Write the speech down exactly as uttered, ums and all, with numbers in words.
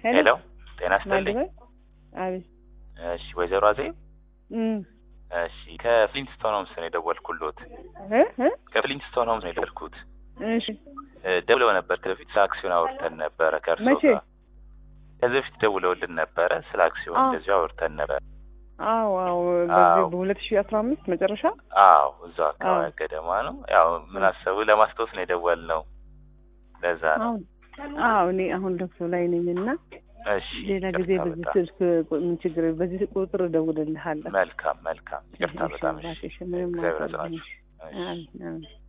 ሄሎ ጤና ይስጥልኝ አቤት እሺ ወይዘሮ አዜብ እም እሺ ከፍሊንትስቶን ሆምስ ነው የደወልኩልዎት እ እ ከፍሊንትስቶን ሆምስ ነው የደወልኩት እሺ ደውለው ነበር ከፊት ስለ አክሲዮን አውርተን ነበር ከእርሶ ጋር ከዚህ በፊት ደውለውልን ነበር ስለ አክሲዮን እንደዚህ አውርተን ነበር አዎ አዎ በዚህ በሁለት ሺህ አስራ አምስት መጨረሻ አዎ እዛው አካባቢ ገደማ ነው ያው ምን አሰቡ ለማስታወስ ነው የደወልነው ለዛ ነው አዎ እኔ አሁን ለቅሶ ላይ ነኝና እሺ ሌላ ጊዜ በዚህ ስልክ ምን ችግር በዚህ ቁጥር እደውልልሃለሁ መልካም መልካም ይቅርታ በጣም እሺ ምንም ማለት ነው።